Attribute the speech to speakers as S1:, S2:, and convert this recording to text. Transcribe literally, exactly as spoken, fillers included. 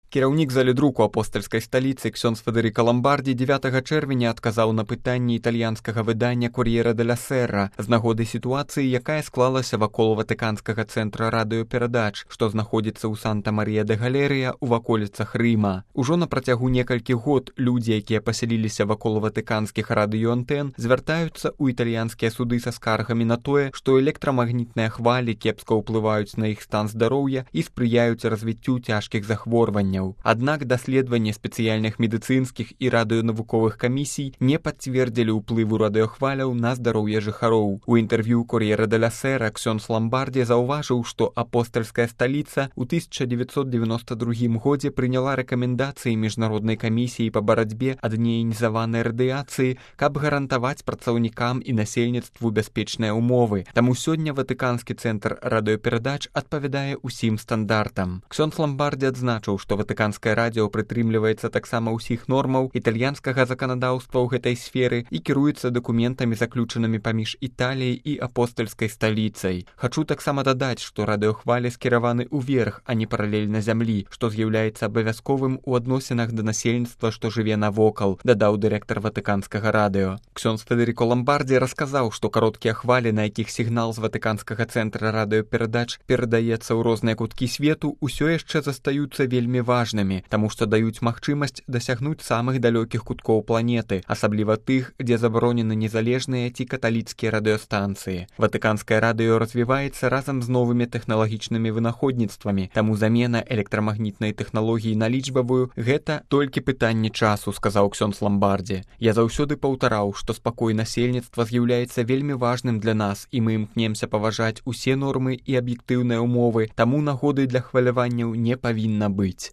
S1: Кіраўнік заледруку апостальскай сталіцы ксёндз Федэрыка Ламбардзі дзевятага чэрвеня адказаў на пытанні італьянскага выдання «Кор'ера деля Сера» з нагоды сітуацыі, якая склалася вакол ватыканскага цэнтра радыёперадач, што знаходзіцца ў Санта-Марія-де-Галерыя ў ваколіцах Рыма. Ужо на працягу некалькі год людзі, якія пасяліліся вакол ватыканскіх радыёантэн, звяртаюцца ў італьянскія суды са скаргамі на тое, што электрамагнітныя хвалі кепска ўплываюць на іх стан здароўя і спрыяюць развіццю цяжкіх захворванняў. Аднак даследаванні спецыяльных медыцынскіх і радыёнавуковых камісій не пацвердзілі ўплыву радыёхваляў на здароўе жыхароў. У інтэрв'ю «Кор'ера деля Сера» ксёндз Ламбардзі заўважыў, што апостальская сталіца ў тысяча дзевяцьсот дзевяноста другім годзе прыняла рэкамендацыі міжнароднай камісіі па барацьбе ад неіанізаванай радыяцыі, каб гарантаваць працаўнікам і насельніцтву бяспечныя ўмовы. Таму сёння ватыканскі цэнтр радыёперадач адпавядае ўсім стандартам. Ксёндз Ламбардзі адзначыў, што ватыканскае радыё прытрымліваецца таксама ўсіх нормаў італьянскага заканадаўства ў гэтай сферы і кіруецца дакументамі, заключанымі паміж Італіяй і апостальскай сталіцай. Хачу таксама дадаць, што радыёхвалі скіраваны ўверх, а не паралельна зямлі, што з'яўляецца абавязковым у адносінах да насельніцтва, што жыве навокал, дадаў дырэктар ватыканскага радыё. Ксёндз Федэрыка Ламбардзі расказаў, што кароткія хвалі, на якіх сігнал з ватыканскага цэнтра радыёперадач перадаецца ў розныя куткі свету, усё яшчэ застаюцца вельмі важнымі, таму што даюць магчымасць дасягнуць самых далёкіх куткоў планеты, асабліва тых, дзе забаронены незалежныя ці каталіцкія радыёстанцыі. Ватыканскае радыё развіваецца разам з новымі тэхналагічнымі вынаходніцтвамі, таму замена электрамагнітнай тэхналогіі на лічбавую – гэта толькі пытанне часу, сказаў ксёндз Ламбардзі. Я заўсёды паўтараў, што спакой насельніцтва з'яўляецца вельмі важным для нас, і мы імкнемся паважаць усе нормы і аб'ектыўныя ўмовы, таму нагоды для хваляванняў не павінна быць.